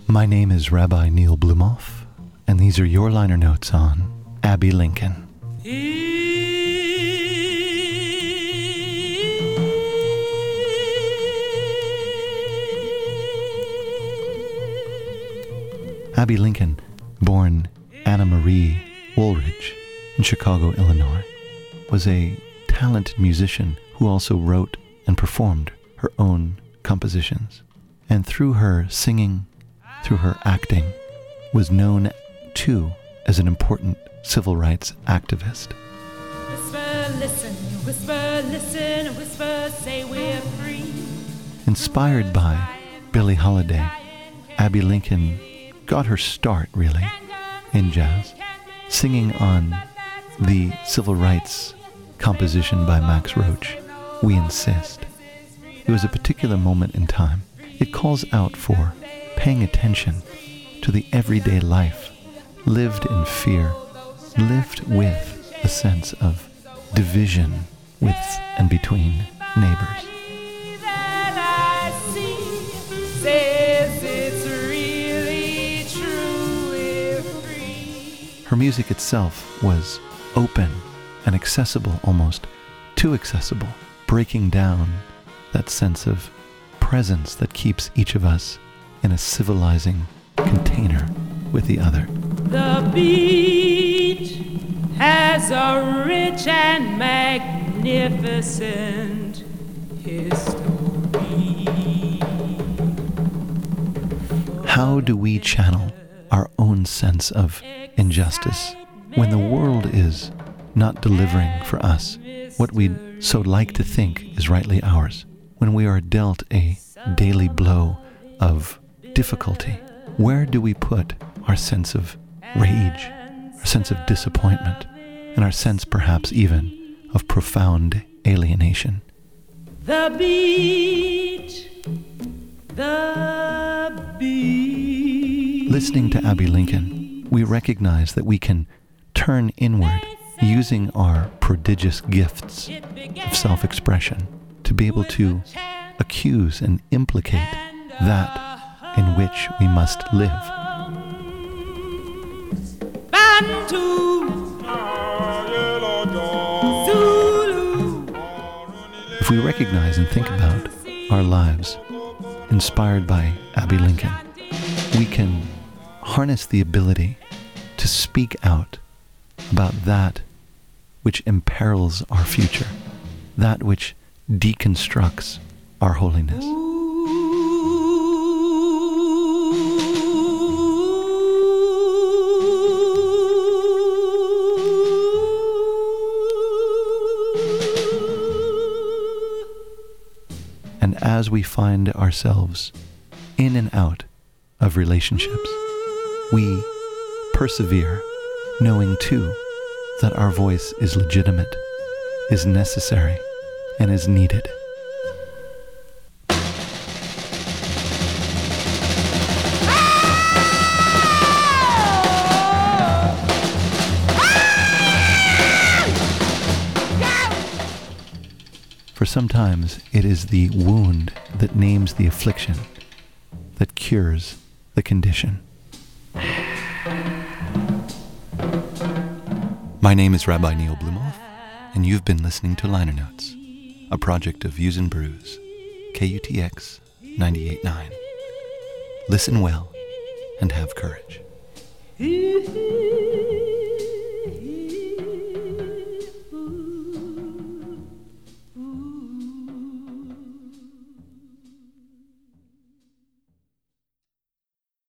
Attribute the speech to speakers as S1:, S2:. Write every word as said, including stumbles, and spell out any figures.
S1: My name is Rabbi Neil Blumoff, and these are your liner notes on Abbey Lincoln. Abbey Lincoln, born Anna Marie Woolridge in Chicago, Illinois, was a talented musician who also wrote and performed her own compositions. And through her singing, through her acting, was known too as an important civil rights activist.
S2: Whisper, listen, whisper, listen, whisper, say we're free.
S1: Inspired by Billie Holiday, Abbey Lincoln got her start, really, in jazz, singing on the civil rights composition by Max Roach, We Insist. It was a particular moment in time. It calls out for paying attention to the everyday life lived in fear, lived with a sense of division with and between neighbors. Her music itself was open and accessible, almost too accessible, breaking down that sense of presence that keeps each of us in a civilizing container with the other.
S2: The beat has a rich and magnificent history.
S1: How do we channel our own sense of injustice when the world is not delivering for us what we'd so like to think is rightly ours? When we are dealt a daily blow of difficulty, where do we put our sense of rage, our sense of disappointment, and our sense perhaps even of profound alienation?
S2: The beat, the beat.
S1: Listening to Abbey Lincoln, we recognize that we can turn inward using our prodigious gifts of self-expression to be able to accuse and implicate that in which we must live. If we recognize and think about our lives inspired by Abbey Lincoln, we can harness the ability to speak out about that which imperils our future, that which deconstructs our holiness. And as we find ourselves in and out of relationships, we persevere, knowing too that our voice is legitimate, is necessary, and is needed. For sometimes it is the wound that names the affliction that cures the condition. My name is Rabbi Neil Blumoff, and you've been listening to Liner Notes, a project of Views and Brews, K U T X ninety-eight point nine. Listen well and have courage.